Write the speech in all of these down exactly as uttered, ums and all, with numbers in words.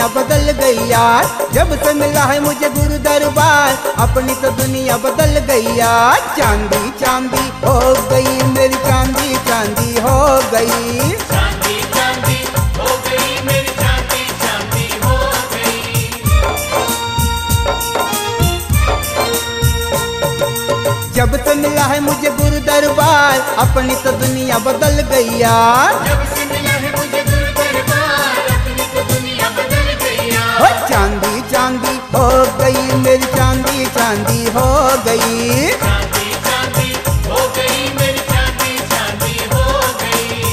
दुनिया बदल गई यार। जब से मिला है मुझे गुरु दरबार, अपनी तो दुनिया बदल गई यार। चांदी चांदी हो गई मेरी चांदी चांदी हो गई। चांदी चांदी हो गई मेरी चांदी चांदी हो गई। जब से मिला है मुझे गुरु दरबार, अपनी तो दुनिया बदल गई यार। जब से मिला है मुझे गुरु दरबार, अपनी तो दुनिया बदल गई यार। हो चांदी चांदी हो गई मेरी चांदी चांदी हो गई। चांदी चांदी हो गई मेरी चांदी चांदी हो गई।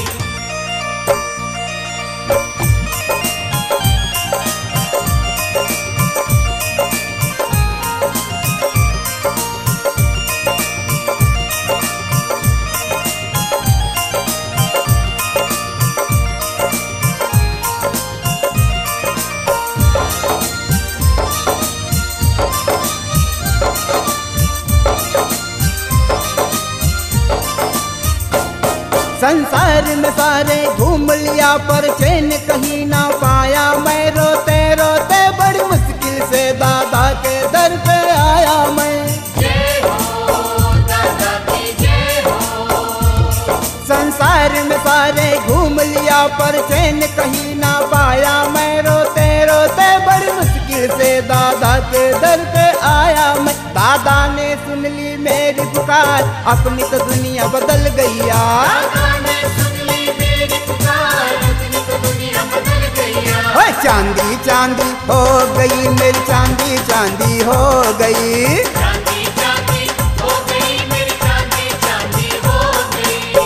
संसार में सारे घूम लिया पर चैन कहीं ना पाया। मैं रोते रोते बड़ी मुश्किल से दादा के दर पे आया मैं। जय हो दादा की जय हो। संसार में सारे घूम लिया पर चैन कहीं ना पाया। मैं रोते रोते बड़ी मुश्किल से दादा के दर पे आया मैं। दादा ने सुन ली मेरी पुकार, अपनी तो दुनिया बदल गई यार। दादा ने सुन ली मेरी पुकार, अपनी तो दुनिया बदल गई यार। ओए चांदी चांदी हो गई मेरी चांदी चांदी हो गई। चांदी चांदी हो गई मेरी चांदी चांदी हो गई।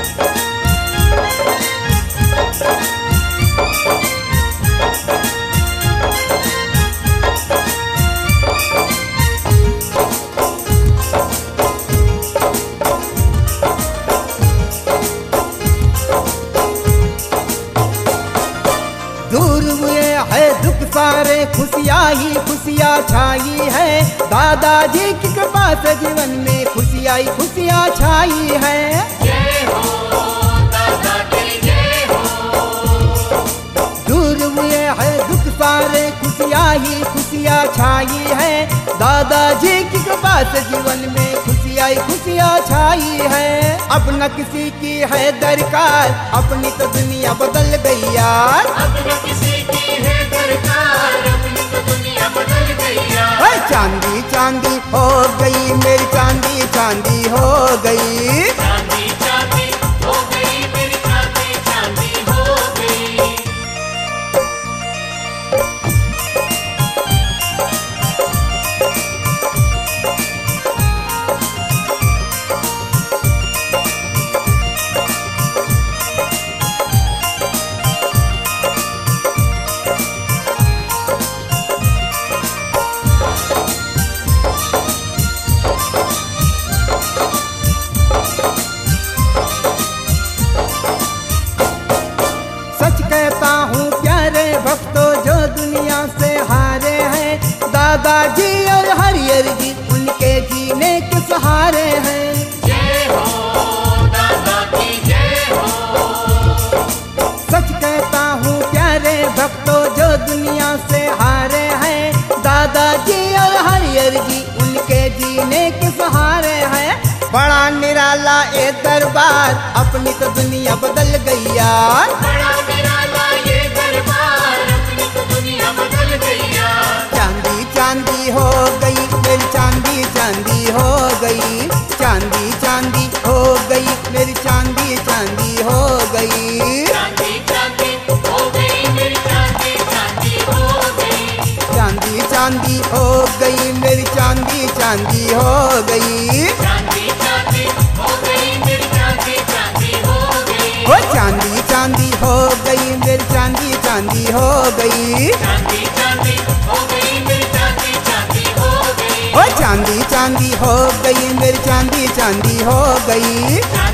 दूर हुए है दुख सारे, खुशियाँ ही खुशियाँ छाई है। दादाजी की कृपा से जीवन में खुशियाँ ही खुशियाँ छाई है। जय हो दादा की जय हो। दूर हुए है दुख सारे, खुशियाँ ही खुशियाँ छाई है। दादाजी की कृपा से जीवन में खुशियाँ ही खुशियाँ छाई है। अब न किसी की है दरकार, अपनी तो दुनिया बदल गई यार। अब न किसी की है दरकार, अपनी तो दुनिया बदल गई यार। ओए चांदी चांदी हो गई मेरी चांदी चांदी हो गई। चांदी चांदी हो गई मेरी चांदी चांदी हो गई। सच कहता हूँ प्यारे भक्तों जो दुनिया से हारे हैं। दादाजी और हरिहर जी उनके जीने के सहारे हैं। जय हो दादा की जय हो। सच कहता हूँ प्यारे भक्तों जो दुनिया से हारे हैं। दादाजी और हरिहर जी उनके जीने के सहारे हैं। बड़ा निराला ए दरबार, अपनी तो दुनिया बदल गई यार। बड़ा निराला ये दरबार, अपनी तो दुनिया बदल गई यार। चांदी चांदी हो गई मेरी चांदी चांदी हो गई। चांदी चांदी हो गई मेरी चांदी चांदी हो गई। चांदी चांदी हो गई मेरी चांदी चांदी हो गई। चांदी चांदी हो गई मेरी चांदी चांदी हो गई। चांदी चांदी हो गई मेरी चांदी चांदी हो गई। हो चांदी चांदी हो गई मेरी चांदी चांदी हो गई। चांदी चांदी हो गई मेरी चांदी चांदी हो गई। हो चांदी चांदी हो गई मेरी चांदी चांदी हो गई।